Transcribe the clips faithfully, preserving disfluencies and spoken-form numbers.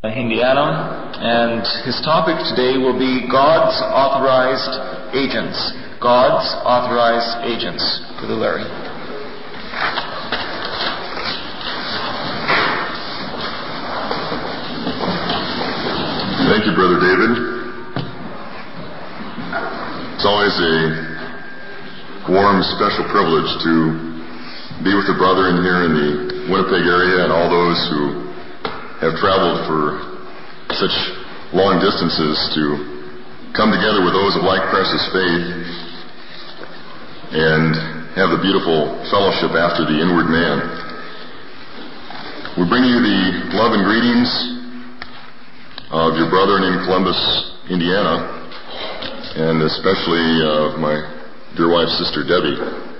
Indiana, and his topic today will be God's authorized agents. God's authorized agents. Brother Larry. Thank you, Brother David. It's always a warm, special privilege to be with a brother in here in the Winnipeg area and all those who have traveled for such long distances to come together with those of like precious faith and have the beautiful fellowship after the inward man. We bring you the love and greetings of your brethren in Columbus, Indiana, and especially of my dear wife, Sister Debbie.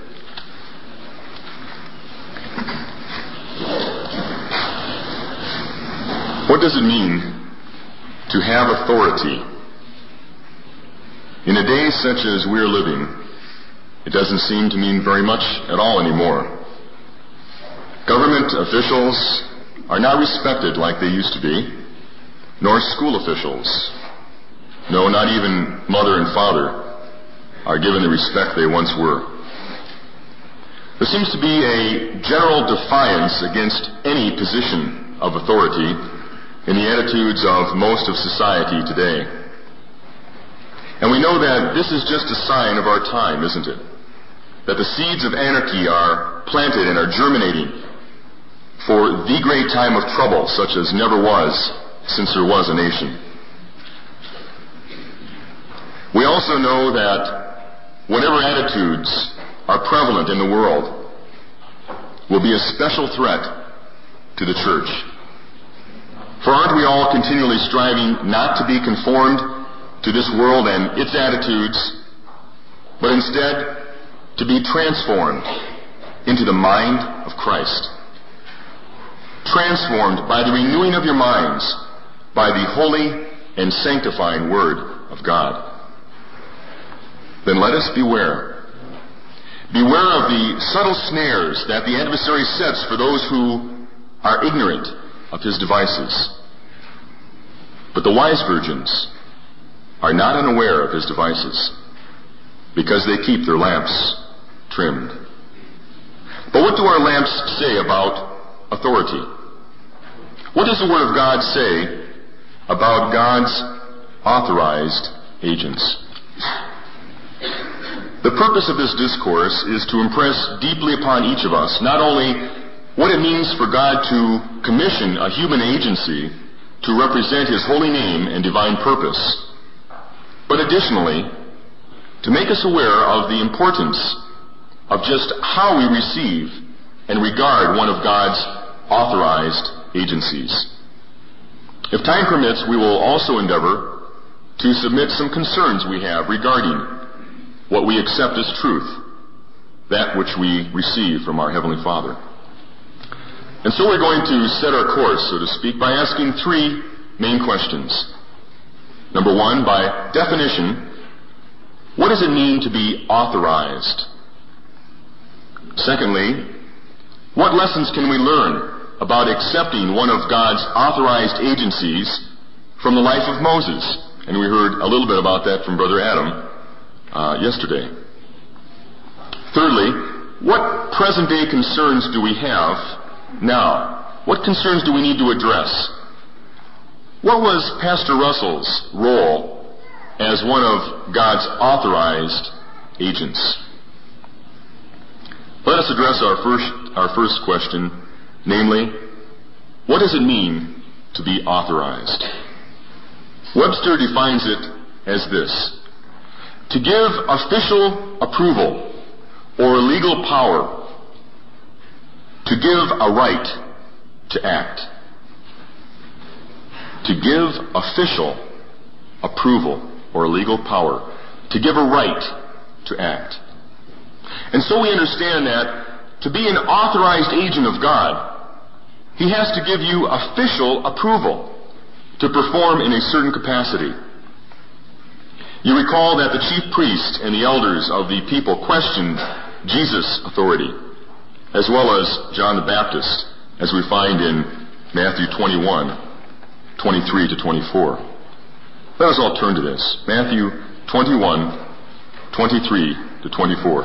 What does it mean to have authority? In a day such as we're living, it doesn't seem to mean very much at all anymore. Government officials are not respected like they used to be, nor school officials. No, not even mother and father are given the respect they once were. There seems to be a general defiance against any position of authority in the attitudes of most of society today. And we know that this is just a sign of our time, isn't it? That the seeds of anarchy are planted and are germinating for the great time of trouble, such as never was since there was a nation. We also know that whatever attitudes are prevalent in the world will be a special threat to the church. For aren't we all continually striving not to be conformed to this world and its attitudes, but instead to be transformed into the mind of Christ? Transformed by the renewing of your minds, by the holy and sanctifying Word of God. Then let us beware. Beware of the subtle snares that the adversary sets for those who are ignorant of his devices. But the wise virgins are not unaware of his devices, because they keep their lamps trimmed. But what do our lamps say about authority? What does the Word of God say about God's authorized agents? The purpose of this discourse is to impress deeply upon each of us not only what it means for God to commission a human agency to represent His holy name and divine purpose, but additionally, to make us aware of the importance of just how we receive and regard one of God's authorized agencies. If time permits, we will also endeavor to submit some concerns we have regarding what we accept as truth, that which we receive from our Heavenly Father. And so we're going to set our course, so to speak, by asking three main questions. Number one, by definition, what does it mean to be authorized? Secondly, what lessons can we learn about accepting one of God's authorized agencies from the life of Moses? And we heard a little bit about that from Brother Adam uh, yesterday. Thirdly, what present-day concerns do we have now? What concerns do we need to address? What was Pastor Russell's role as one of God's authorized agents? Let us address our first, our first question, namely, what does it mean to be authorized? Webster defines it as this: to give official approval or legal power, to give a right to act. To give official approval or legal power. To give a right to act. And so we understand that to be an authorized agent of God, He has to give you official approval to perform in a certain capacity. You recall that the chief priest and the elders of the people questioned Jesus' authority, as well as John the Baptist, as we find in Matthew twenty-one. twenty-three to twenty-four. Let us all turn to this. Matthew twenty-one, twenty-three to twenty-four.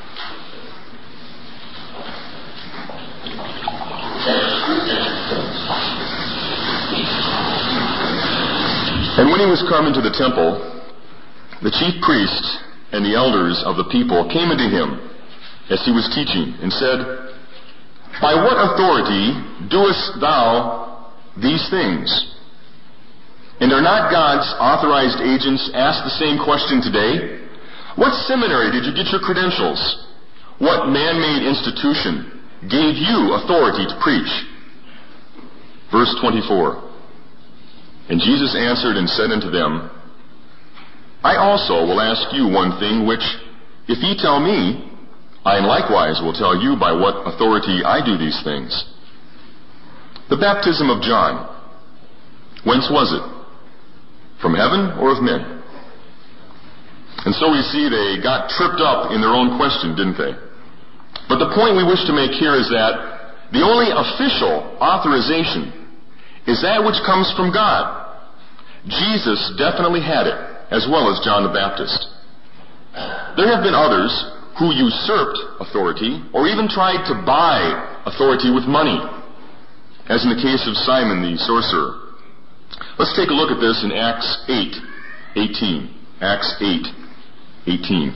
And when he was come into the temple, the chief priests and the elders of the people came unto him as he was teaching, and said, By what authority doest thou these things? And are not God's authorized agents asked the same question today? What seminary did you get your credentials? What man-made institution gave you authority to preach? Verse twenty-four. And Jesus answered and said unto them, I also will ask you one thing, which, if ye tell me, I likewise will tell you by what authority I do these things. The baptism of John, whence was it? From heaven or of men? And so we see they got tripped up in their own question, didn't they? But the point we wish to make here is that the only official authorization is that which comes from God. Jesus definitely had it, as well as John the Baptist. There have been others who usurped authority or even tried to buy authority with money, as in the case of Simon the sorcerer. Let's take a look at this in Acts eight eighteen. Acts eight eighteen.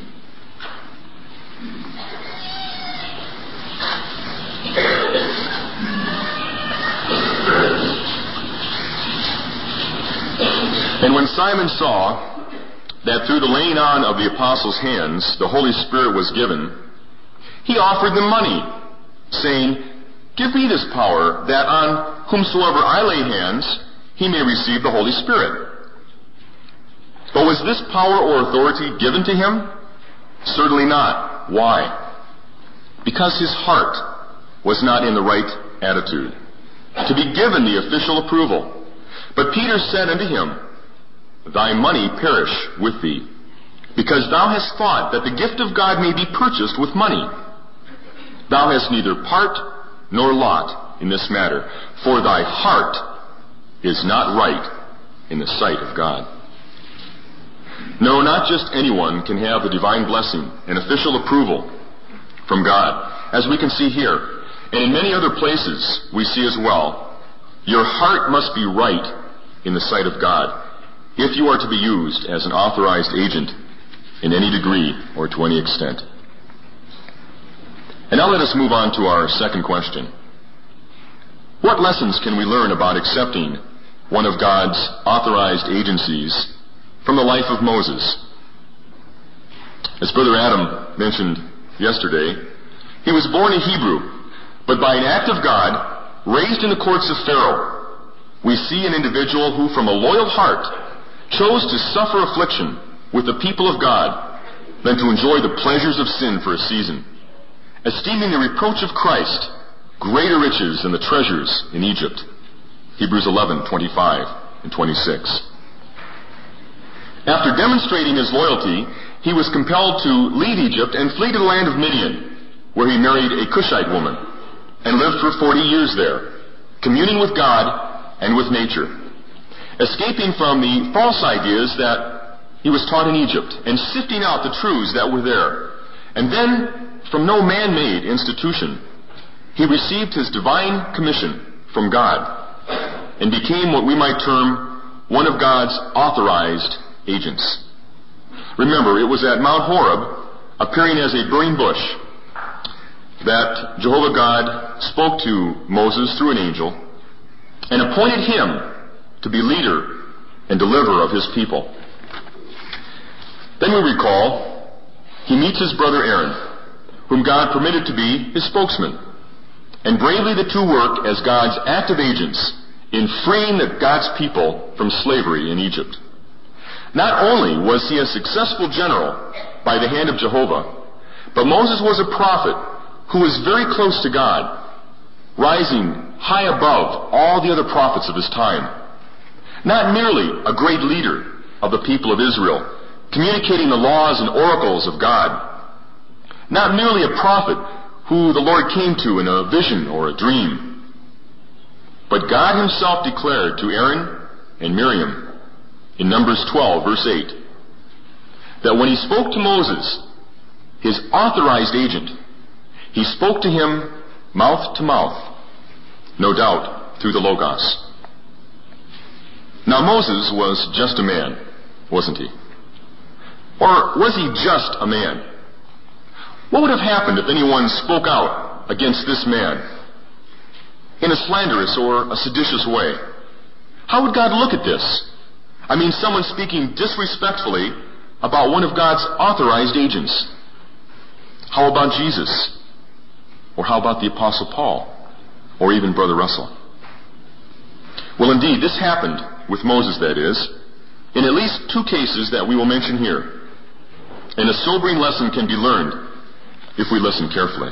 And when Simon saw that through the laying on of the apostles' hands the Holy Spirit was given, he offered them money, saying, Give me this power, that on whomsoever I lay hands, he may receive the Holy Spirit. But was this power or authority given to him? Certainly not. Why? Because his heart was not in the right attitude to be given the official approval. But Peter said unto him, Thy money perish with thee, because thou hast thought that the gift of God may be purchased with money. Thou hast neither part nor lot in this matter, for thy heart is not right in the sight of God. No, not just anyone can have the divine blessing and official approval from God, as we can see here, and in many other places we see as well. Your heart must be right in the sight of God if you are to be used as an authorized agent in any degree or to any extent. And now let us move on to our second question. What lessons can we learn about accepting one of God's authorized agencies from the life of Moses? As Brother Adam mentioned yesterday, he was born a Hebrew, but by an act of God, raised in the courts of Pharaoh, we see an individual who from a loyal heart chose to suffer affliction with the people of God than to enjoy the pleasures of sin for a season, esteeming the reproach of Christ greater riches than the treasures in Egypt. Hebrews eleven, twenty-five and twenty-six. After demonstrating his loyalty, he was compelled to leave Egypt and flee to the land of Midian, where he married a Cushite woman and lived for forty years there, communing with God and with nature, escaping from the false ideas that he was taught in Egypt and sifting out the truths that were there. And then, from no man-made institution, he received his divine commission from God and became what we might term one of God's authorized agents. Remember, it was at Mount Horeb, appearing as a burning bush, that Jehovah God spoke to Moses through an angel and appointed him to be leader and deliverer of his people. Then we recall he meets his brother Aaron, whom God permitted to be his spokesman, and bravely the two work as God's active agents in freeing the God's people from slavery in Egypt. Not only was he a successful general by the hand of Jehovah, but Moses was a prophet who was very close to God, rising high above all the other prophets of his time. Not merely a great leader of the people of Israel, communicating the laws and oracles of God. Not merely a prophet who the Lord came to in a vision or a dream. But God himself declared to Aaron and Miriam in Numbers twelve, verse eight, that when he spoke to Moses, his authorized agent, he spoke to him mouth to mouth, no doubt through the Logos. Now Moses was just a man, wasn't he? Or was he just a man? What would have happened if anyone spoke out against this man in a slanderous or a seditious way? How would God look at this? I mean, someone speaking disrespectfully about one of God's authorized agents. How about Jesus? Or how about the Apostle Paul? Or even Brother Russell? Well, indeed, this happened with Moses, that is, in at least two cases that we will mention here. And a sobering lesson can be learned if we listen carefully.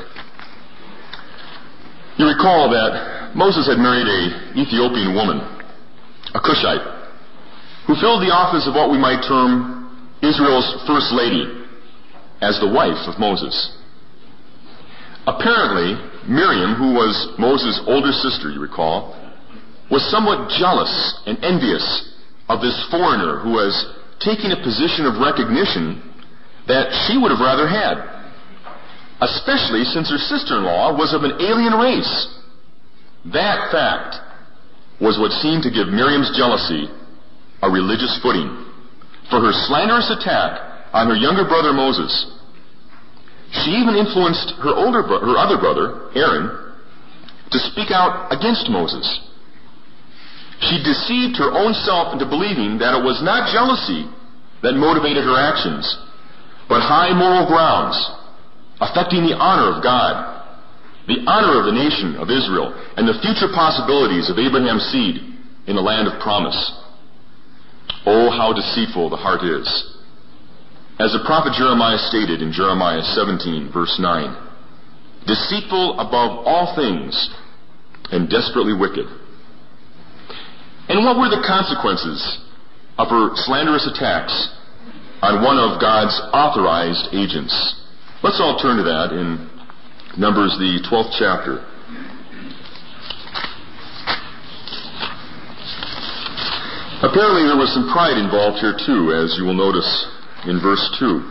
You recall that Moses had married an Ethiopian woman, a Cushite, who filled the office of what we might term Israel's first lady, as the wife of Moses. Apparently, Miriam, who was Moses' older sister, you recall, was somewhat jealous and envious of this foreigner who was taking a position of recognition that she would have rather had, especially since her sister-in-law was of an alien race. That fact was what seemed to give Miriam's jealousy a religious footing for her slanderous attack on her younger brother Moses. She even influenced her older bro- her other brother, Aaron, to speak out against Moses. She deceived her own self into believing that it was not jealousy that motivated her actions, but high moral grounds affecting the honor of God, the honor of the nation of Israel, and the future possibilities of Abraham's seed in the land of promise. Oh, how deceitful the heart is. As the prophet Jeremiah stated in Jeremiah seventeen, verse nine, deceitful above all things and desperately wicked. And what were the consequences of her slanderous attacks on one of God's authorized agents? Let's all turn to that in Numbers, the twelfth chapter. Apparently there was some pride involved here too, as you will notice in verse two.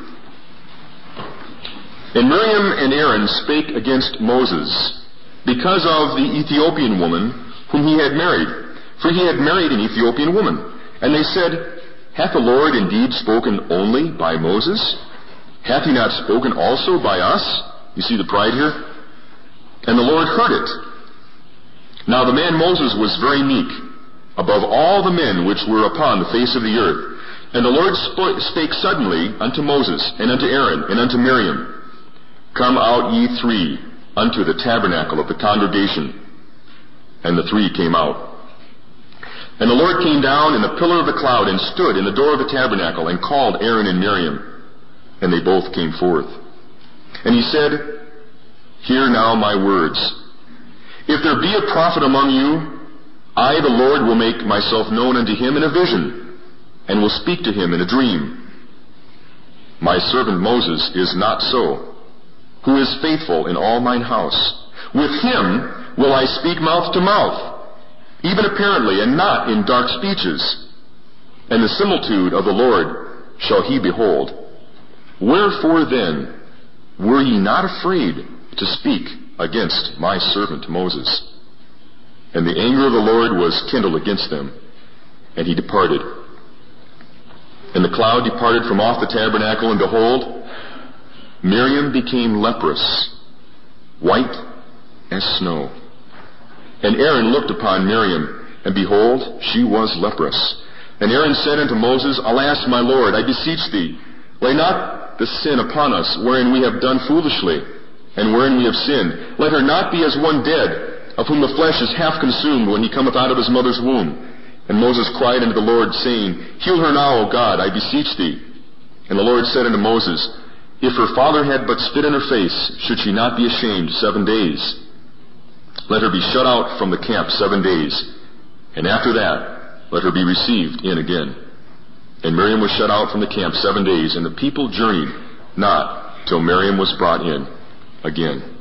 And Miriam and Aaron spake against Moses because of the Ethiopian woman whom he had married. For he had married an Ethiopian woman. And they said, hath the Lord indeed spoken only by Moses? Hath he not spoken also by us? You see the pride here? And the Lord heard it. Now the man Moses was very meek, above all the men which were upon the face of the earth. And the Lord sp- spake suddenly unto Moses, and unto Aaron, and unto Miriam, Come out ye three unto the tabernacle of the congregation. And the three came out. And the Lord came down in the pillar of the cloud, and stood in the door of the tabernacle, and called Aaron and Miriam. And they both came forth. And he said, Hear now my words. If there be a prophet among you, I, the Lord, will make myself known unto him in a vision, and will speak to him in a dream. My servant Moses is not so, who is faithful in all mine house. With him will I speak mouth to mouth, even apparently, and not in dark speeches. And the similitude of the Lord shall he behold. Wherefore then were ye not afraid to speak against my servant Moses? And the anger of the Lord was kindled against them, and he departed. And the cloud departed from off the tabernacle, and behold, Miriam became leprous, white as snow. And Aaron looked upon Miriam, and behold, she was leprous. And Aaron said unto Moses, Alas, my Lord, I beseech thee, lay not the sin upon us, wherein we have done foolishly, and wherein we have sinned. Let her not be as one dead, of whom the flesh is half consumed when he cometh out of his mother's womb. And Moses cried unto the Lord, saying, Heal her now, O God, I beseech thee. And the Lord said unto Moses, If her father had but spit in her face, should she not be ashamed seven days? Let her be shut out from the camp seven days, and after that let her be received in again. And Miriam was shut out from the camp seven days, and the people journeyed not till Miriam was brought in again.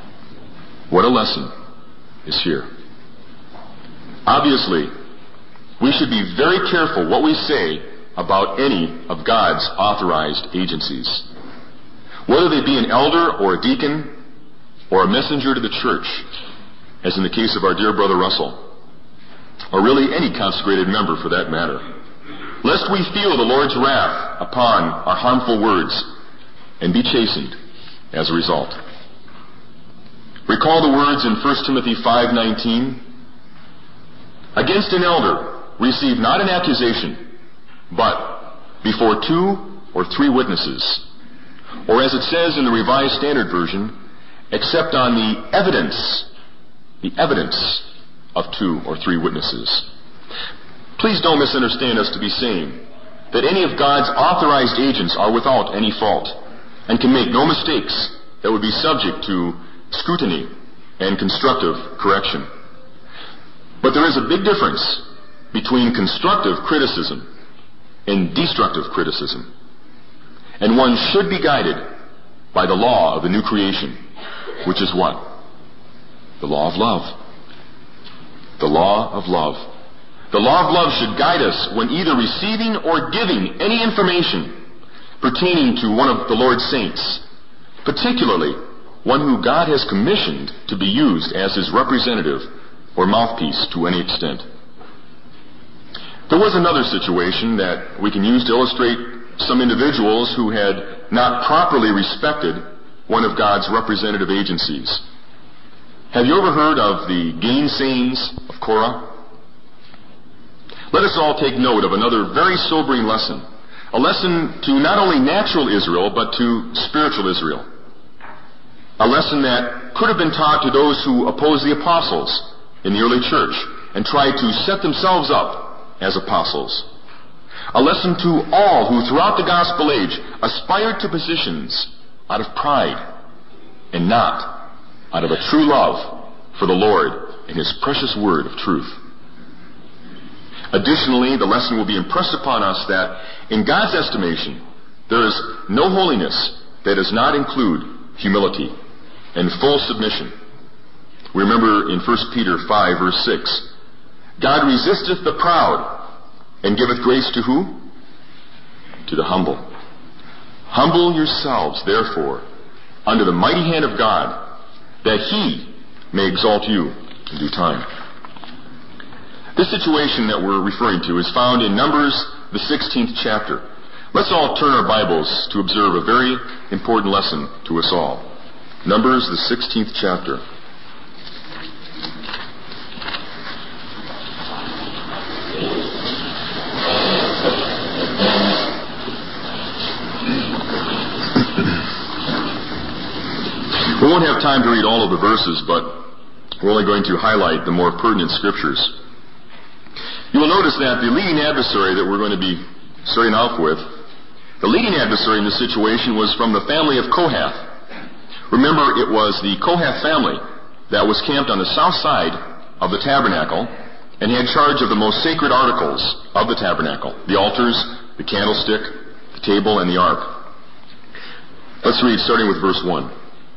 What a lesson is here. Obviously, we should be very careful what we say about any of God's authorized agencies. Whether they be an elder or a deacon or a messenger to the church, as in the case of our dear brother Russell, or really any consecrated member for that matter, lest we feel the Lord's wrath upon our harmful words and be chastened as a result. Recall the words in First Timothy five nineteen, against an elder receive not an accusation, but before two or three witnesses, or as it says in the Revised Standard Version, except on the evidence, the evidence of two or three witnesses. Please don't misunderstand us to be saying that any of God's authorized agents are without any fault and can make no mistakes that would be subject to scrutiny and constructive correction. But there is a big difference between constructive criticism and destructive criticism. And one should be guided by the law of the new creation, which is what? The law of love. The law of love. The law of love should guide us when either receiving or giving any information pertaining to one of the Lord's saints, particularly one who God has commissioned to be used as his representative or mouthpiece to any extent. There was another situation that we can use to illustrate some individuals who had not properly respected one of God's representative agencies. Have you ever heard of the gainsayings of Korah? Let us all take note of another very sobering lesson. A lesson to not only natural Israel, but to spiritual Israel. A lesson that could have been taught to those who opposed the apostles in the early church and tried to set themselves up as apostles. A lesson to all who throughout the gospel age aspired to positions out of pride and not out of a true love for the Lord and his precious word of truth. Additionally, the lesson will be impressed upon us that in God's estimation, there is no holiness that does not include humility and full submission. We remember in First Peter five, verse six, God resisteth the proud and giveth grace to who? To the humble. Humble yourselves, therefore, under the mighty hand of God, that he may exalt you in due time. This situation that we're referring to is found in Numbers, the sixteenth chapter. Let's all turn our Bibles to observe a very important lesson to us all. Numbers, the sixteenth chapter. We won't have time to read all of the verses, but we're only going to highlight the more pertinent scriptures. You will notice that the leading adversary that we're going to be starting off with, the leading adversary in this situation was from the family of Kohath. Remember, it was the Kohath family that was camped on the south side of the tabernacle and had charge of the most sacred articles of the tabernacle, the altars, the candlestick, the table, and the ark. Let's read starting with verse one.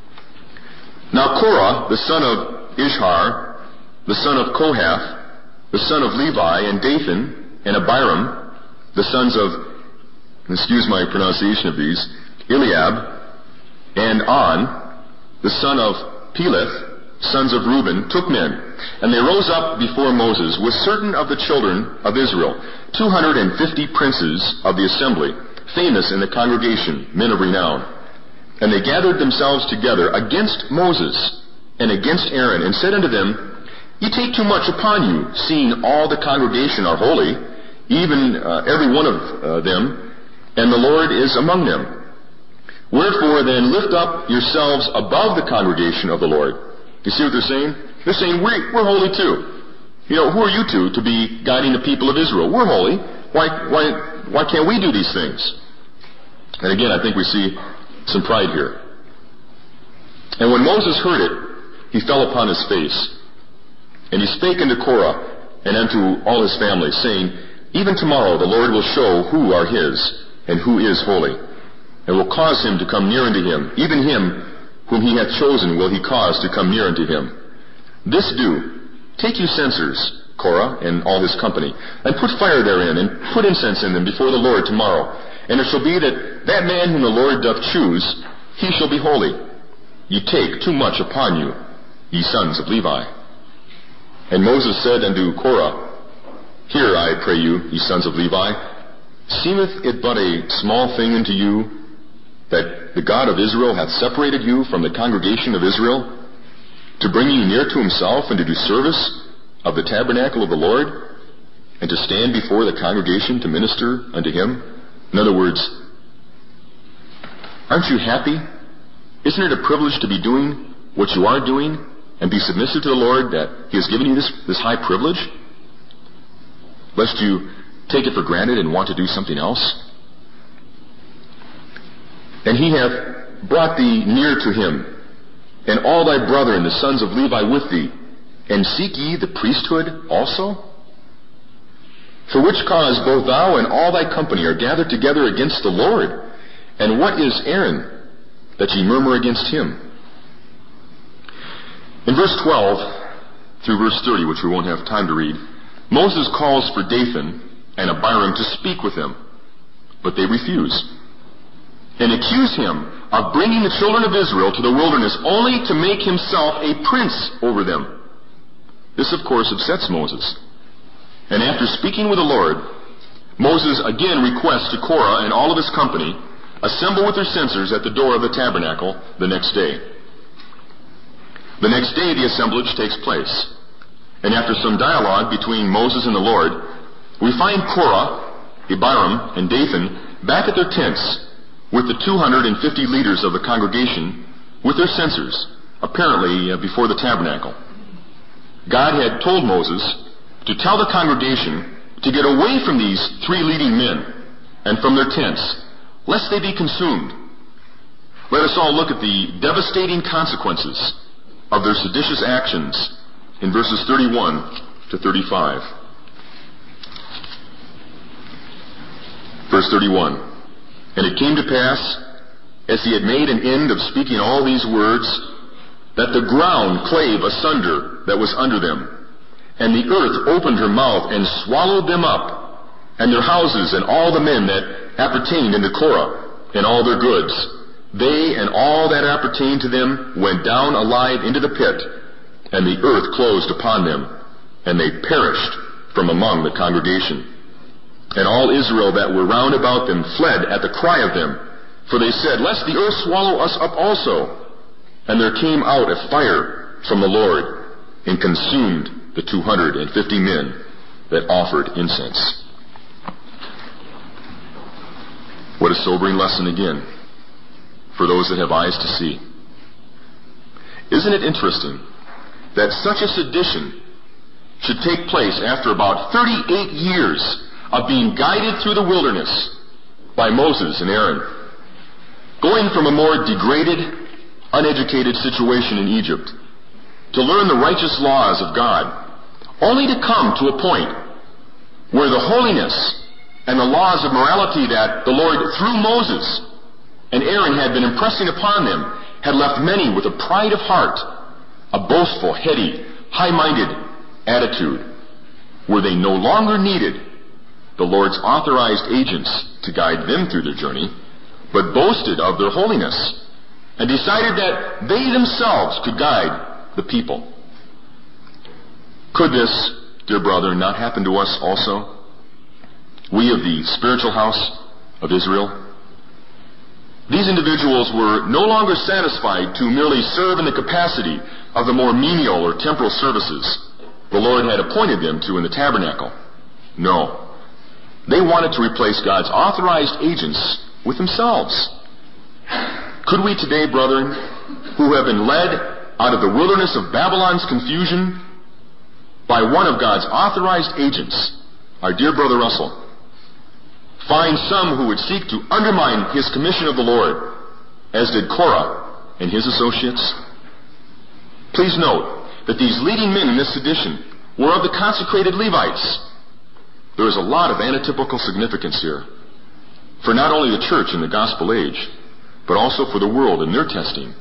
Now Korah, the son of Ishhar, the son of Kohath, the son of Levi, and Dathan, and Abiram, the sons of, excuse my pronunciation of these, Eliab, and On, the son of Peleth, sons of Reuben, took men, and they rose up before Moses with certain of the children of Israel, two hundred and fifty princes of the assembly, famous in the congregation, men of renown. And they gathered themselves together against Moses and against Aaron, and said unto them, Ye take too much upon you, seeing all the congregation are holy, even uh, every one of uh, them, and the Lord is among them. Wherefore then lift up yourselves above the congregation of the Lord. You see what they're saying? They're saying, we're, we're holy too. You know, who are you two to be guiding the people of Israel? We're holy. Why, why, why can't we do these things? And again, I think we see some pride here. And when Moses heard it, he fell upon his face. And he spake unto Korah and unto all his family, saying, Even tomorrow the Lord will show who are his, and who is holy, and will cause him to come near unto him. Even him whom he hath chosen will he cause to come near unto him. This do, take you censers, Korah and all his company, and put fire therein, and put incense in them before the Lord tomorrow. And it shall be that that man whom the Lord doth choose, he shall be holy. Ye take too much upon you, ye sons of Levi. And Moses said unto Korah, Hear, I pray you, ye sons of Levi, seemeth it but a small thing unto you, that the God of Israel hath separated you from the congregation of Israel, to bring you near to himself, and to do service of the tabernacle of the Lord, and to stand before the congregation to minister unto him? In other words, aren't you happy? Isn't it a privilege to be doing what you are doing, and be submissive to the Lord, that he has given you this, this high privilege? Lest you take it for granted and want to do something else. And he hath brought thee near to him, and all thy brethren, the sons of Levi, with thee. And seek ye the priesthood also? For which cause both thou and all thy company are gathered together against the Lord. And what is Aaron, that ye murmur against him? In verse twelve through verse thirty, which we won't have time to read, Moses calls for Dathan and Abiram to speak with him, but they refuse, and accuse him of bringing the children of Israel to the wilderness only to make himself a prince over them. This, of course, upsets Moses. And after speaking with the Lord, Moses again requests to Korah and all of his company assemble with their censers at the door of the tabernacle the next day. The next day the assemblage takes place. And after some dialogue between Moses and the Lord, we find Korah, Abiram, and Dathan back at their tents with the two hundred fifty leaders of the congregation with their censers, apparently before the tabernacle. God had told Moses to tell the congregation to get away from these three leading men and from their tents, lest they be consumed. Let us all look at the devastating consequences of their seditious actions in verses thirty-one to thirty-five. Verse thirty-one. And it came to pass, as he had made an end of speaking all these words, that the ground clave asunder that was under them, and the earth opened her mouth and swallowed them up, and their houses and all the men that appertained unto Korah, and all their goods. They and all that appertained to them went down alive into the pit, and the earth closed upon them, and they perished from among the congregation. And all Israel that were round about them fled at the cry of them, for they said, Lest the earth swallow us up also. And there came out a fire from the Lord, and consumed the two hundred fifty men that offered incense. What a sobering lesson again for those that have eyes to see. Isn't it interesting that such a sedition should take place after about thirty-eight years of being guided through the wilderness by Moses and Aaron, going from a more degraded, uneducated situation in Egypt to learn the righteous laws of God, only to come to a point where the holiness and the laws of morality that the Lord, through Moses and Aaron, had been impressing upon them, had left many with a pride of heart, a boastful, heady, high-minded attitude, where they no longer needed the Lord's authorized agents to guide them through their journey, but boasted of their holiness, and decided that they themselves could guide the people. Could this, dear brother, not happen to us also? We of the spiritual house of Israel? These individuals were no longer satisfied to merely serve in the capacity of the more menial or temporal services the Lord had appointed them to in the tabernacle. No. They wanted to replace God's authorized agents with themselves. Could we today, brethren, who have been led out of the wilderness of Babylon's confusion by one of God's authorized agents, our dear brother Russell, find some who would seek to undermine his commission of the Lord, as did Korah and his associates? Please note that these leading men in this sedition were of the consecrated Levites. There is a lot of antitypical significance here for not only the church in the gospel age, but also for the world in their testing,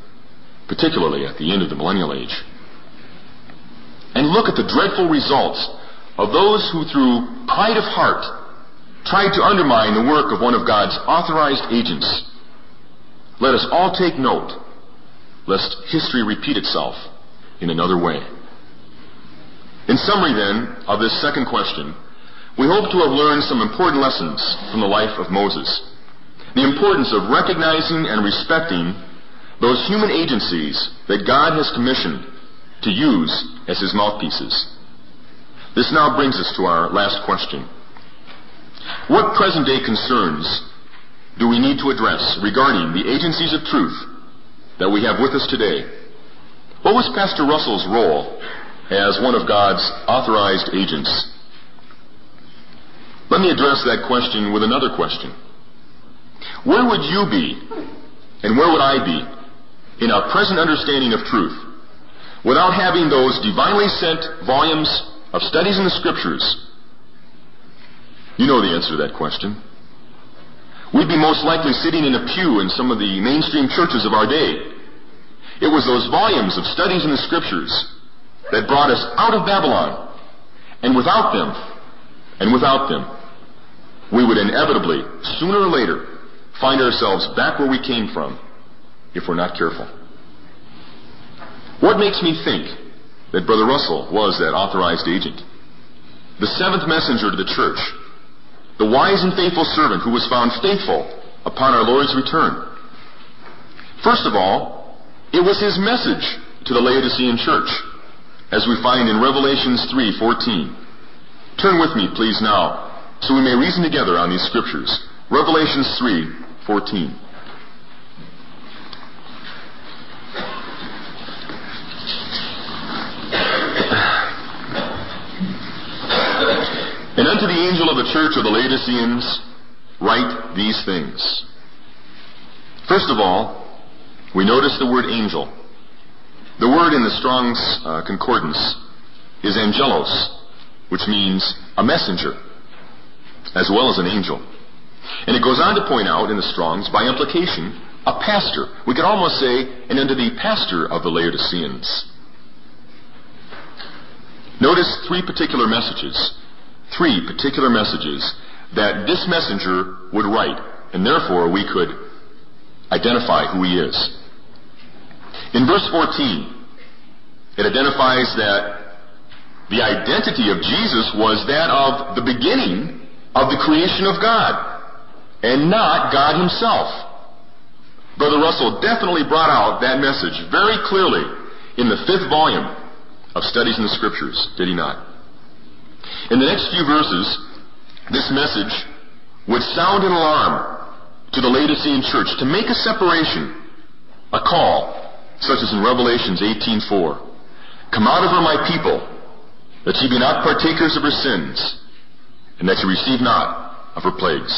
particularly at the end of the millennial age. And look at the dreadful results of those who through pride of heart tried to undermine the work of one of God's authorized agents. Let us all take note, lest history repeat itself in another way. In summary, then, of this second question, we hope to have learned some important lessons from the life of Moses. The importance of recognizing and respecting those human agencies that God has commissioned to use as His mouthpieces. This now brings us to our last question. What present-day concerns do we need to address regarding the agencies of truth that we have with us today? What was Pastor Russell's role as one of God's authorized agents? Let me address that question with another question. Where would you be, and where would I be, in our present understanding of truth, without having those divinely sent volumes of studies in the Scriptures? You know the answer to that question. We'd be most likely sitting in a pew in some of the mainstream churches of our day. It was those volumes of studies in the Scriptures that brought us out of Babylon. And without them, and without them, we would inevitably, sooner or later, find ourselves back where we came from, if we're not careful. What makes me think that Brother Russell was that authorized agent? The seventh messenger to the church, the wise and faithful servant who was found faithful upon our Lord's return. First of all, it was his message to the Laodicean church, as we find in Revelations three fourteen. Turn with me, please, now, so we may reason together on these scriptures. Revelations three fourteen. And unto the angel of the church of the Laodiceans write these things. First of all, we notice the word angel. The word in the Strong's uh, Concordance is angelos, which means a messenger, as well as an angel. And it goes on to point out in the Strong's, by implication, a pastor. We could almost say, and unto the pastor of the Laodiceans. Notice three particular messages. Three particular messages that this messenger would write, and therefore we could identify who he is. In verse fourteen, it identifies that the identity of Jesus was that of the beginning of the creation of God, and not God himself. Brother Russell definitely brought out that message very clearly in the fifth volume of Studies in the Scriptures, did he not? In the next few verses, this message would sound an alarm to the Laodicean church to make a separation, a call, such as in Revelations eighteen four. Come out of her, my people, that ye be not partakers of her sins, and that ye receive not of her plagues.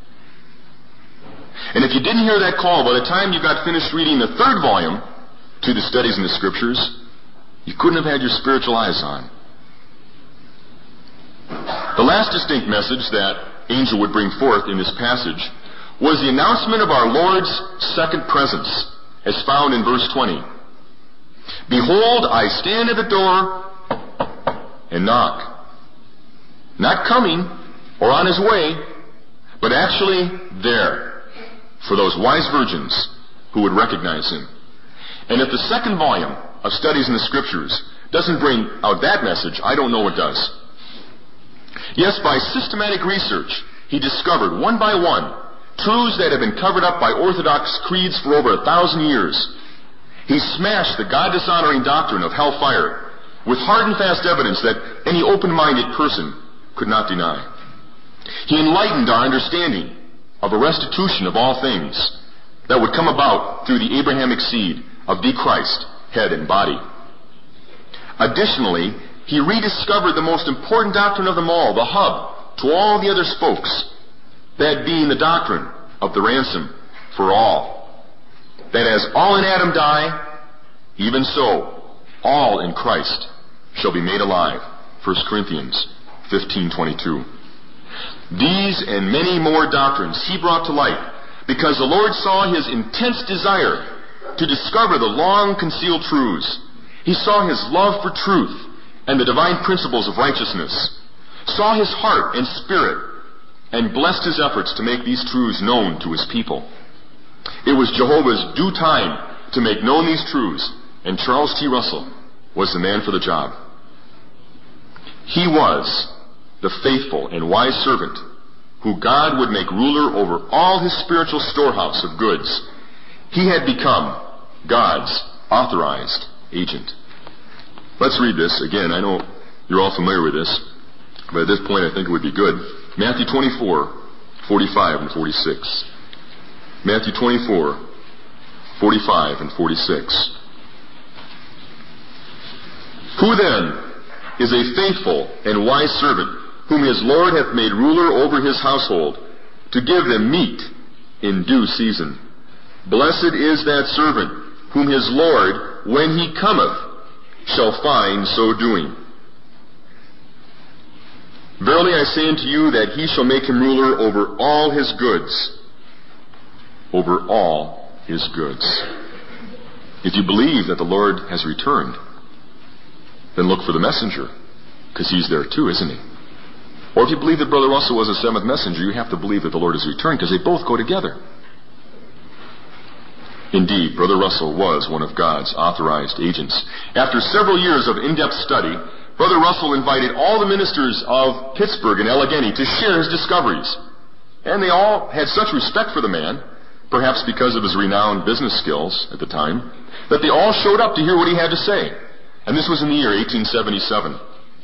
And if you didn't hear that call by the time you got finished reading the third volume to the Studies in the Scriptures, you couldn't have had your spiritual eyes on. The last distinct message that angel would bring forth in this passage was the announcement of our Lord's second presence, as found in verse twenty. Behold, I stand at the door and knock. Not coming or on his way, but actually there for those wise virgins who would recognize him. And if the second volume of Studies in the Scriptures doesn't bring out that message, I don't know what does. Yes, by systematic research, he discovered one by one truths that have been covered up by Orthodox creeds for over a thousand years. He smashed the God-dishonoring doctrine of hellfire with hard and fast evidence that any open-minded person could not deny. He enlightened our understanding of a restitution of all things that would come about through the Abrahamic seed of the Christ, head and body. Additionally, he rediscovered the most important doctrine of them all, the hub to all the other spokes, that being the doctrine of the ransom for all. That as all in Adam die, even so all in Christ shall be made alive. First Corinthians fifteen twenty-two. These and many more doctrines he brought to light because the Lord saw his intense desire to discover the long concealed truths. He saw his love for truth and the divine principles of righteousness saw his heart and spirit, and blessed his efforts to make these truths known to his people. It was Jehovah's due time to make known these truths, and Charles T. Russell was the man for the job. He was the faithful and wise servant who God would make ruler over all his spiritual storehouse of goods. He had become God's authorized agent. Let's read this again. I know you're all familiar with this, but at this point I think it would be good. Matthew twenty-four, forty-five and forty-six. Matthew twenty-four, forty-five and forty-six. Who then is a faithful and wise servant, whom his Lord hath made ruler over his household, to give them meat in due season? Blessed is that servant, whom his Lord, when he cometh, shall find so doing. Verily I say unto you, that he shall make him ruler over all his goods. Over all his goods. If you believe that the Lord has returned, then look for the messenger, because he's there too, isn't he? Or if you believe that Brother Russell was a seventh messenger, you have to believe that the Lord has returned, because they both go together. Indeed, Brother Russell was one of God's authorized agents. After several years of in-depth study, Brother Russell invited all the ministers of Pittsburgh and Allegheny to share his discoveries. And they all had such respect for the man, perhaps because of his renowned business skills at the time, that they all showed up to hear what he had to say. And this was in the year eighteen seventy-seven.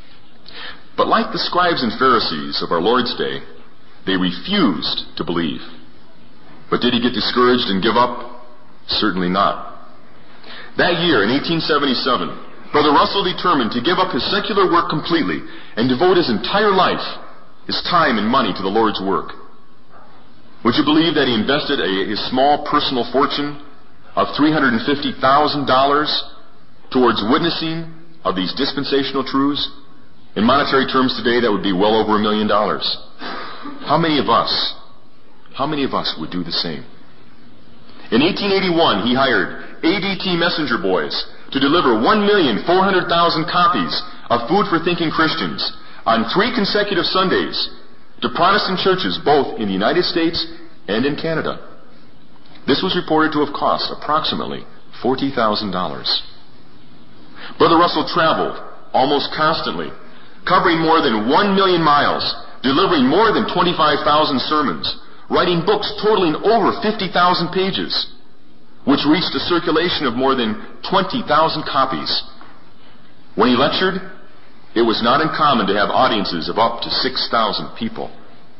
But like the scribes and Pharisees of our Lord's day, they refused to believe. But did he get discouraged and give up? Certainly not. That year, in eighteen seventy-seven, Brother Russell determined to give up his secular work completely and devote his entire life, his time and money to the Lord's work. Would you believe that he invested a, a small personal fortune of three hundred fifty thousand dollars towards witnessing of these dispensational truths? In monetary terms today, that would be well over a million dollars. How many of us, how many of us would do the same? In eighteen eighty-one, he hired A D T messenger boys to deliver one million four hundred thousand copies of Food for Thinking Christians on three consecutive Sundays to Protestant churches both in the United States and in Canada. This was reported to have cost approximately forty thousand dollars. Brother Russell traveled almost constantly, covering more than one million miles, delivering more than twenty-five thousand sermons, writing books totaling over fifty thousand pages, which reached a circulation of more than twenty thousand copies. When he lectured, it was not uncommon to have audiences of up to six thousand people.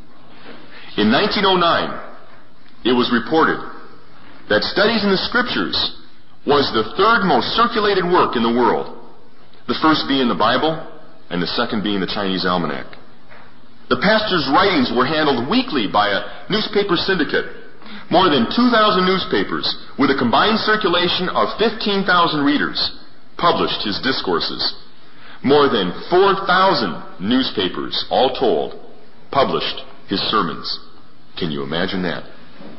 In nineteen oh nine, it was reported that Studies in the Scriptures was the third most circulated work in the world, the first being the Bible and the second being the Chinese Almanac. The pastor's writings were handled weekly by a newspaper syndicate. More than two thousand newspapers, with a combined circulation of fifteen thousand readers, published his discourses. More than four thousand newspapers, all told, published his sermons. Can you imagine that?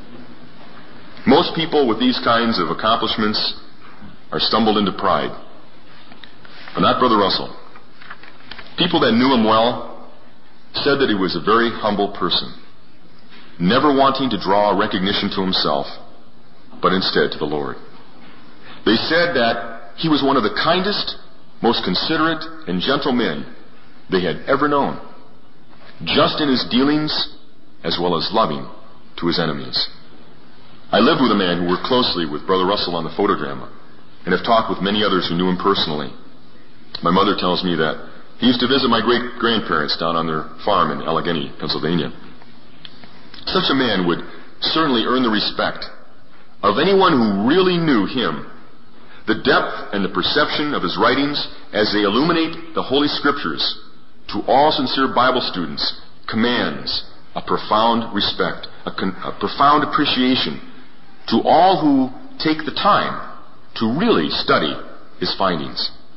Most people with these kinds of accomplishments are stumbled into pride. But not Brother Russell. People that knew him well said that he was a very humble person, never wanting to draw recognition to himself, but instead to the Lord. They said that he was one of the kindest, most considerate and gentle men they had ever known, just in his dealings as well as loving to his enemies. I lived with a man who worked closely with Brother Russell on the photodrama, and have talked with many others who knew him personally. My mother tells me that he used to visit my great-grandparents down on their farm in Allegheny, Pennsylvania. Such a man would certainly earn the respect of anyone who really knew him. The depth and the perception of his writings as they illuminate the Holy Scriptures to all sincere Bible students commands a profound respect, a, con- a profound appreciation to all who take the time to really study his findings.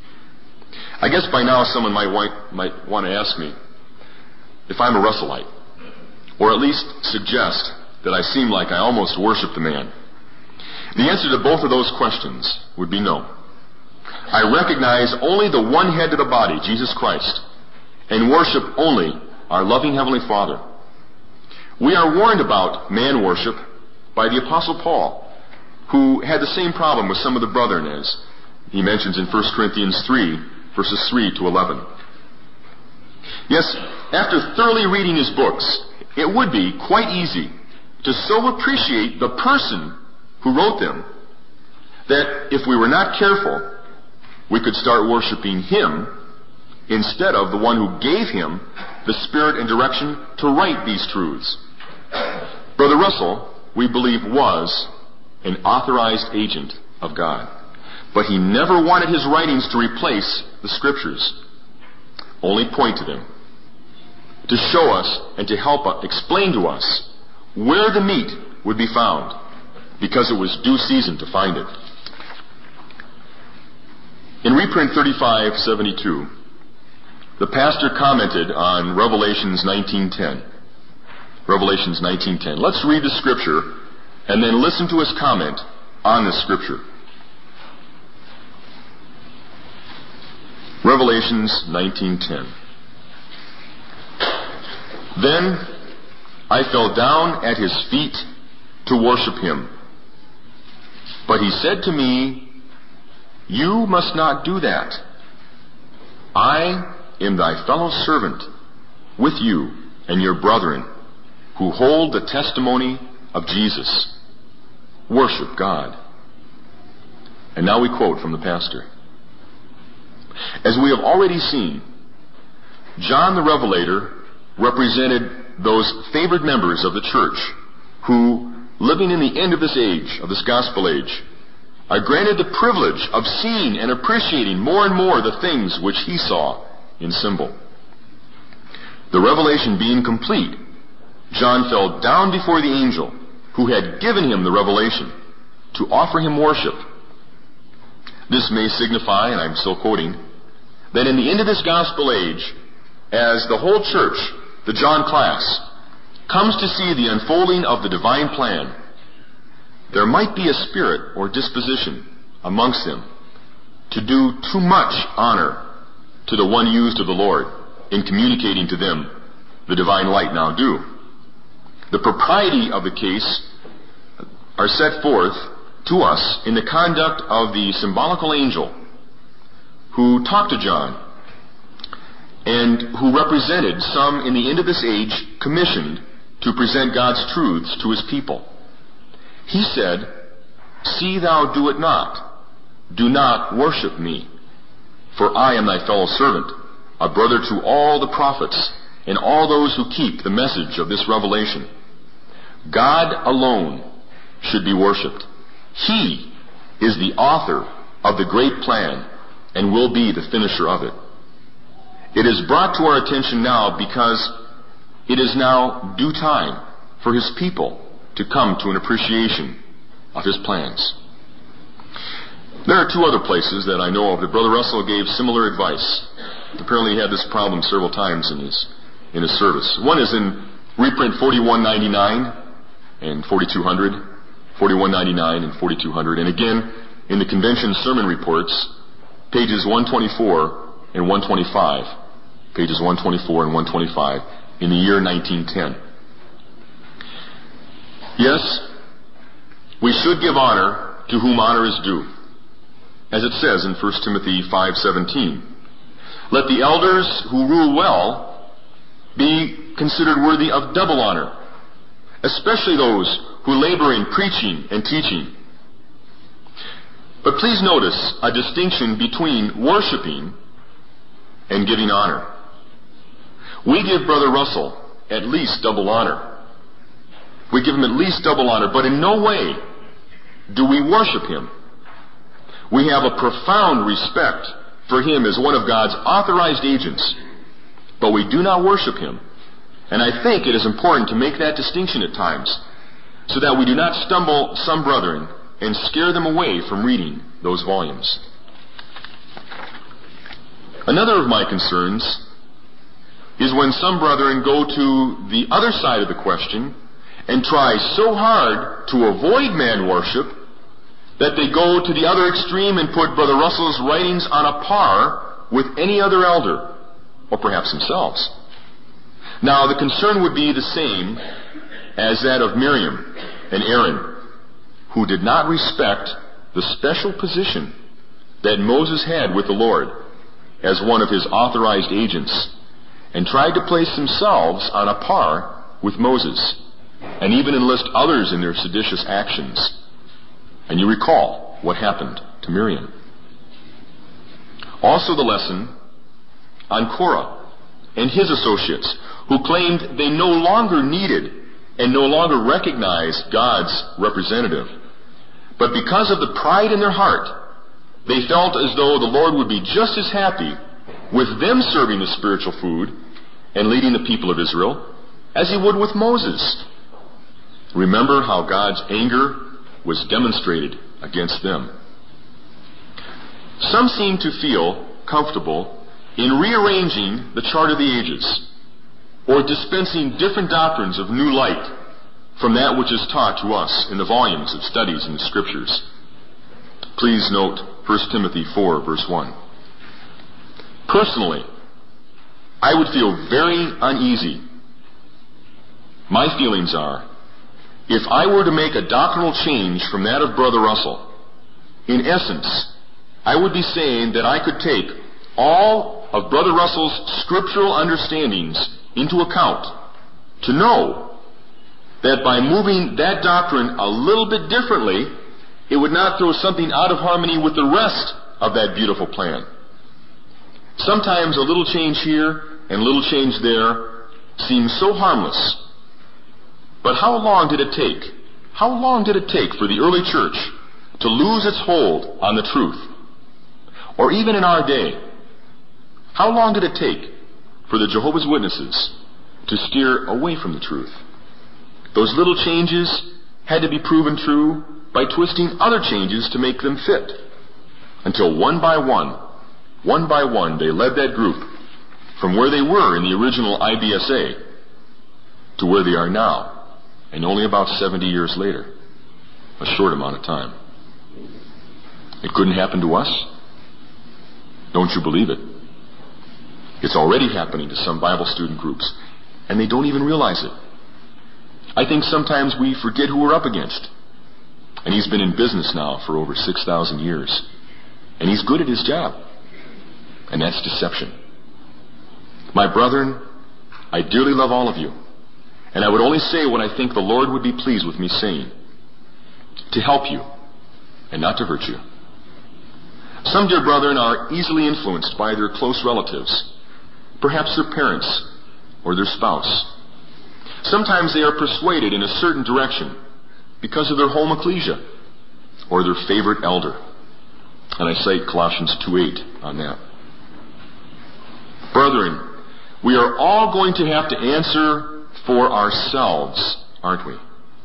I guess by now someone might want, might want to ask me if I'm a Russellite, or at least suggest that I seem like I almost worship the man. The answer to both of those questions would be no. I recognize only the one head of the body, Jesus Christ, and worship only our loving Heavenly Father. We are warned about man worship by the Apostle Paul, who had the same problem with some of the brethren, as he mentions in First Corinthians three, verses three to eleven. Yes, after thoroughly reading his books, it would be quite easy to so appreciate the person who wrote them that if we were not careful, we could start worshiping him instead of the one who gave him the spirit and direction to write these truths. Brother Russell, we believe, was an authorized agent of God, but he never wanted his writings to replace the Scriptures, only point to them, to show us and to help us, explain to us where the meat would be found, because it was due season to find it. In reprint thirty-five seventy-two, the pastor commented on Revelations nineteen ten. Revelations nineteen ten. Let's read the scripture and then listen to his comment on the scripture. Revelations nineteen ten. Then I fell down at his feet to worship him. But he said to me, "You must not do that. I am thy fellow servant with you and your brethren who hold the testimony of Jesus. Worship God." And now we quote from the pastor. As we have already seen, John the Revelator represented those favored members of the church who, living in the end of this age, of this gospel age, are granted the privilege of seeing and appreciating more and more the things which he saw in symbol. The revelation being complete, John fell down before the angel who had given him the revelation to offer him worship. This may signify, and I'm still quoting, that in the end of this gospel age, as the whole church, the John class, comes to see the unfolding of the divine plan, there might be a spirit or disposition amongst them to do too much honor to the one used of the Lord in communicating to them the divine light now due. The propriety of the case are set forth to us in the conduct of the symbolical angel who talked to John and who represented some in the end of this age commissioned to present God's truths to his people. He said, "See thou do it not. Do not worship me. For I am thy fellow servant, a brother to all the prophets and all those who keep the message of this revelation. God alone should be worshipped. He is the author of the great plan and will be the finisher of it. It is brought to our attention now because it is now due time for his people to come to an appreciation of his plans." There are two other places that I know of that Brother Russell gave similar advice. Apparently he had this problem several times in his in his service. One is in reprint forty-one ninety-nine and forty-two hundred, forty-one ninety-nine and forty-two hundred, and again in the convention sermon reports, pages one twenty-four and one twenty-five, pages one twenty-four and one twenty-five, in the year nineteen ten. Yes, we should give honor to whom honor is due, as it says in First Timothy five seventeen. Let the elders who rule well be considered worthy of double honor, especially those who labor in preaching and teaching. But please notice a distinction between worshiping and giving honor. We give Brother Russell at least double honor. We give him at least double honor, but in no way do we worship him. We have a profound respect for him as one of God's authorized agents, but we do not worship him. And I think it is important to make that distinction at times, so that we do not stumble some brethren and scare them away from reading those volumes. Another of my concerns is when some brethren go to the other side of the question and try so hard to avoid man worship that they go to the other extreme and put Brother Russell's writings on a par with any other elder, or perhaps themselves. Now, the concern would be the same as that of Miriam and Aaron, who did not respect the special position that Moses had with the Lord as one of his authorized agents, and tried to place themselves on a par with Moses, and even enlist others in their seditious actions. And you recall what happened to Miriam. Also the lesson on Korah and his associates, who claimed they no longer needed and no longer recognized God's representative. But because of the pride in their heart, they felt as though the Lord would be just as happy with them serving the spiritual food and leading the people of Israel as he would with Moses. Remember how God's anger was demonstrated against them. Some seem to feel comfortable in rearranging the chart of the ages, or dispensing different doctrines of new light from that which is taught to us in the volumes of studies in the Scriptures. Please note First Timothy four, verse one. Personally, I would feel very uneasy. My feelings are, if I were to make a doctrinal change from that of Brother Russell, in essence, I would be saying that I could take all of Brother Russell's scriptural understandings into account to know that by moving that doctrine a little bit differently, it would not throw something out of harmony with the rest of that beautiful plan. Sometimes a little change here and a little change there seems so harmless. But how long did it take? How long did it take for the early church to lose its hold on the truth? Or even in our day, how long did it take for the Jehovah's Witnesses to steer away from the truth? Those little changes had to be proven true by twisting other changes to make them fit, until one by one, one by one, they led that group from where they were in the original I B S A to where they are now, and only about seventy years later, a short amount of time. It couldn't happen to us? Don't you believe it? It's already happening to some Bible student groups, and they don't even realize it. I think sometimes we forget who we're up against. And he's been in business now for over six thousand years. And he's good at his job. And that's deception. My brethren, I dearly love all of you. And I would only say what I think the Lord would be pleased with me saying, to help you and not to hurt you. Some dear brethren are easily influenced by their close relatives, perhaps their parents or their spouse. Sometimes they are persuaded in a certain direction because of their home ecclesia or their favorite elder. And I cite Colossians two eight on that. Brethren, we are all going to have to answer for ourselves, aren't we?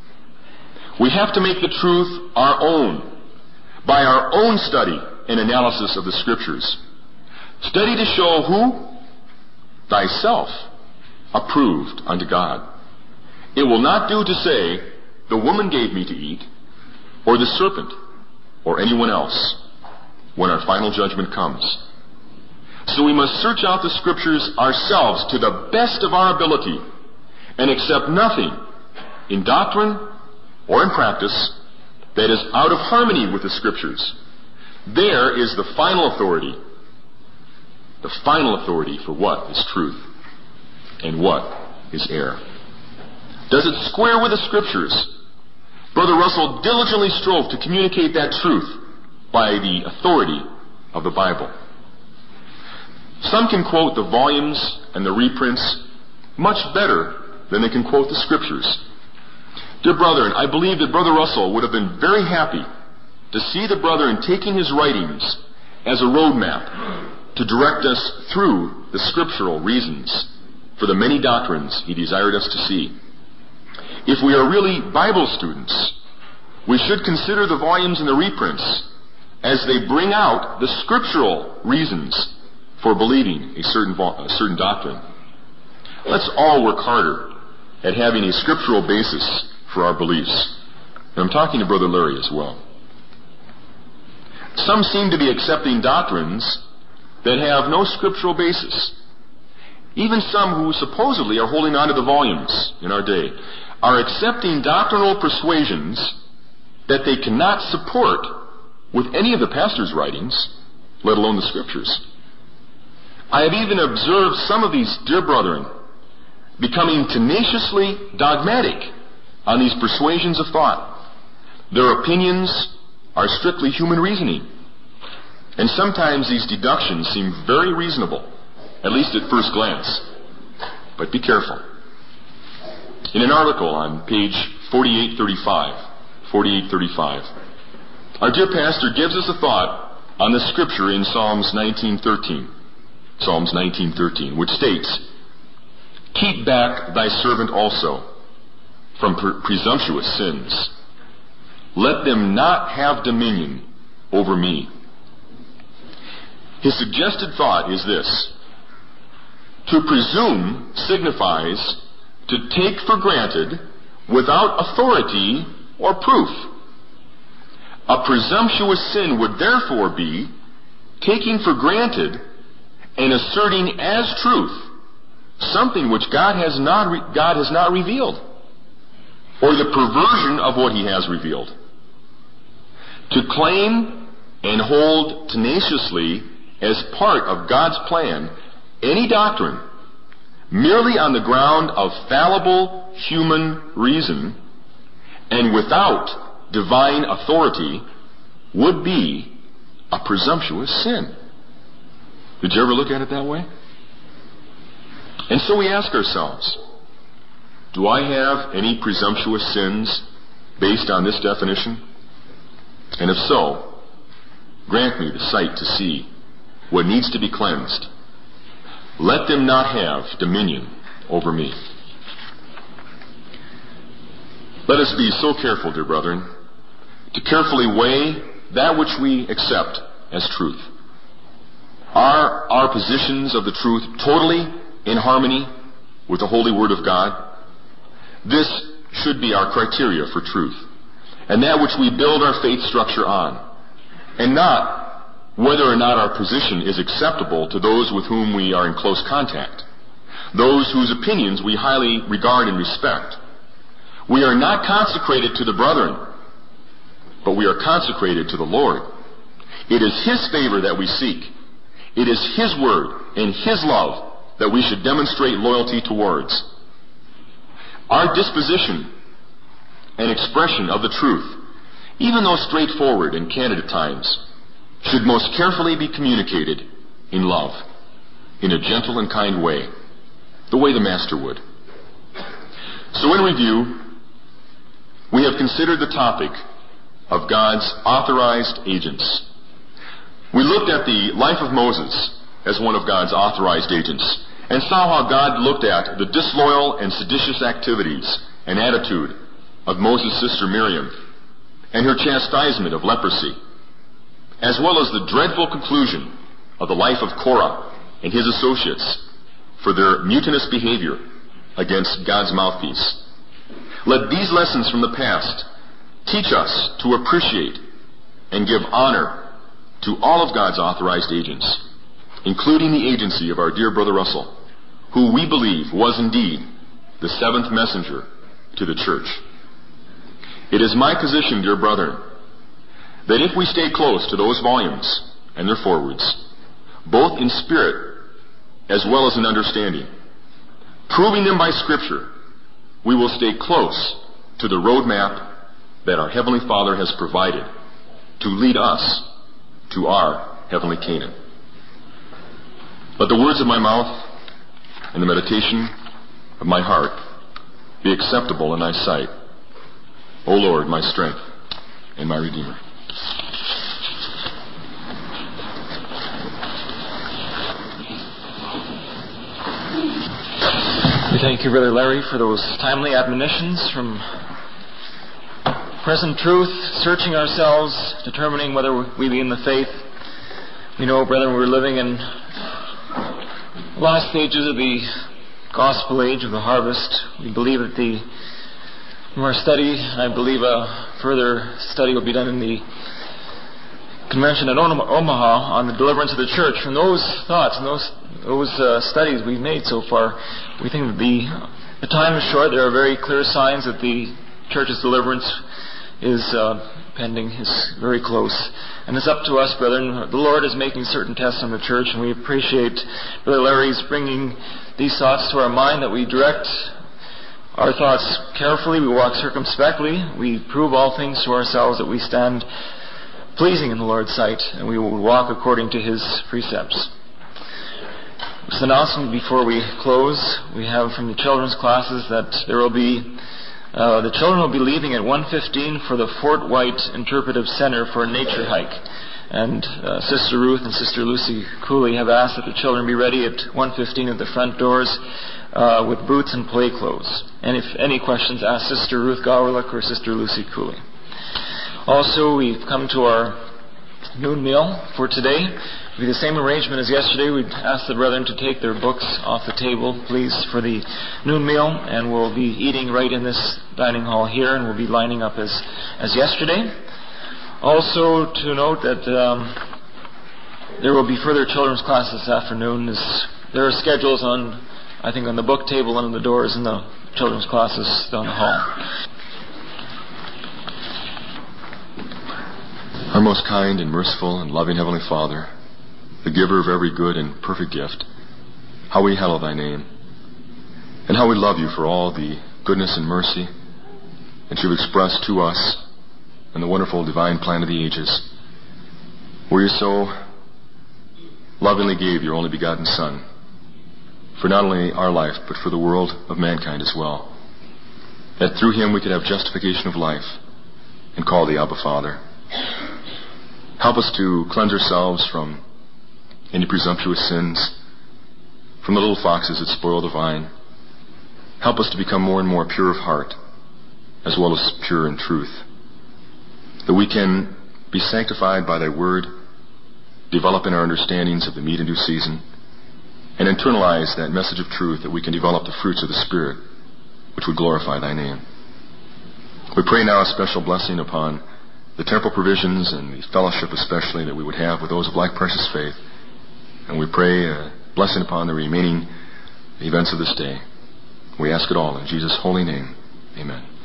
We have to make the truth our own by our own study and analysis of the Scriptures. Study to show who? Thyself approved unto God. It will not do to say, the woman gave me to eat, or the serpent, or anyone else, when our final judgment comes. So we must search out the Scriptures ourselves to the best of our ability, and accept nothing in doctrine or in practice that is out of harmony with the Scriptures. There is the final authority, the final authority for what is truth and what is error. Does it square with the Scriptures? Brother Russell diligently strove to communicate that truth by the authority of the Bible. Some can quote the volumes and the reprints much better than they can quote the Scriptures. Dear brethren, I believe that Brother Russell would have been very happy to see the brethren taking his writings as a roadmap to direct us through the scriptural reasons for the many doctrines he desired us to see. If we are really Bible students, we should consider the volumes and the reprints as they bring out the scriptural reasons for believing a certain, vo- a certain doctrine. Let's all work harder at having a scriptural basis for our beliefs. And I'm talking to Brother Larry as well. Some seem to be accepting doctrines that have no scriptural basis. even some who supposedly are holding on to the volumes in our day, are accepting doctrinal persuasions that they cannot support with any of the pastor's writings, let alone the Scriptures. I have even observed some of these dear brethren becoming tenaciously dogmatic on these persuasions of thought. Their opinions are strictly human reasoning. And sometimes these deductions seem very reasonable, at least at first glance. But be careful. In an article on page forty-eight thirty-five, forty-eight thirty-five, our dear pastor gives us a thought on the scripture in Psalms nineteen thirteen. Psalms nineteen thirteen, which states, "Keep back thy servant also from pre- presumptuous sins. Let them not have dominion over me." His suggested thought is this: to presume signifies to take for granted without authority or proof. A presumptuous sin would therefore be taking for granted and asserting as truth something which God has not re- God has not revealed, or the perversion of what He has revealed. To claim and hold tenaciously as part of God's plan any doctrine merely on the ground of fallible human reason and without divine authority would be a presumptuous sin. Did you ever look at it that way? And so we ask ourselves, do I have any presumptuous sins based on this definition? And if so, grant me the sight to see what needs to be cleansed. Let them not have dominion over me. Let us be so careful, dear brethren, to carefully weigh that which we accept as truth. Are our positions of the truth totally in harmony with the holy Word of God? This should be our criteria for truth, and that which we build our faith structure on, and not whether or not our position is acceptable to those with whom we are in close contact, those whose opinions we highly regard and respect. We are not consecrated to the brethren, but we are consecrated to the Lord. It is His favor that we seek. It is His word and His love that we should demonstrate loyalty towards. Our disposition and expression of the truth, even though straightforward and candid at times, should most carefully be communicated in love, in a gentle and kind way, the way the Master would. So in review, we have considered the topic of God's authorized agents. We looked at the life of Moses as one of God's authorized agents, and saw how God looked at the disloyal and seditious activities and attitude of Moses' sister Miriam, and her chastisement of leprosy, as well as the dreadful conclusion of the life of Korah and his associates for their mutinous behavior against God's mouthpiece. Let these lessons from the past teach us to appreciate and give honor to all of God's authorized agents, including the agency of our dear Brother Russell, who we believe was indeed the seventh messenger to the church. It is my position, dear brethren, that if we stay close to those volumes and their forewords, both in spirit as well as in understanding, proving them by Scripture, we will stay close to the roadmap that our Heavenly Father has provided to lead us to our heavenly Canaan. Let the words of my mouth and the meditation of my heart be acceptable in Thy sight, O Lord, my strength and my Redeemer. We thank you, Brother Larry, for those timely admonitions from present truth, searching ourselves, determining whether we be in the faith. We know, brethren, we're living in the last stages of the gospel age of the harvest. We believe that the from our study, I believe a further study will be done in the convention at Omaha on the deliverance of the church. From those thoughts and those those uh, studies we've made so far, we think that the the time is short. There are very clear signs that the church's deliverance is uh, pending, is very close. And it's up to us, brethren. The Lord is making certain tests on the church, and we appreciate Brother Larry's bringing these thoughts to our mind, that we direct our thoughts carefully, we walk circumspectly, we prove all things to ourselves, that we stand pleasing in the Lord's sight, and we will walk according to His precepts. This announcement before we close, we have from the children's classes that there will be, uh, the children will be leaving at one fifteen for the Fort White Interpretive Center for a nature hike. And uh, Sister Ruth and Sister Lucy Cooley have asked that the children be ready at one fifteen at the front doors uh, with boots and play clothes. And if any questions, ask Sister Ruth Gowerlich or Sister Lucy Cooley. Also, we've come to our noon meal for today. It'll be the same arrangement as yesterday. We'd ask the brethren to take their books off the table, please, for the noon meal. And we'll be eating right in this dining hall here, and we'll be lining up as, as yesterday. Also, to note that um, there will be further children's classes this afternoon. This, there are schedules on, I think, on the book table and on the doors in the children's classes down the hall. Our most kind and merciful and loving Heavenly Father, the giver of every good and perfect gift, how we hallow Thy name, and how we love You for all the goodness and mercy that You've expressed to us in the wonderful divine plan of the ages, where You so lovingly gave Your only begotten Son, for not only our life, but for the world of mankind as well, that through Him we could have justification of life and call Thee Abba Father. Help us to cleanse ourselves from any presumptuous sins, from the little foxes that spoil the vine. Help us to become more and more pure of heart, as well as pure in truth, that we can be sanctified by Thy Word, develop in our understandings of the meat and due season, and internalize that message of truth, that we can develop the fruits of the Spirit, which would glorify Thy name. We pray now a special blessing upon the temporal provisions and the fellowship especially that we would have with those of like precious faith. And we pray a blessing upon the remaining events of this day. We ask it all in Jesus' holy name. Amen.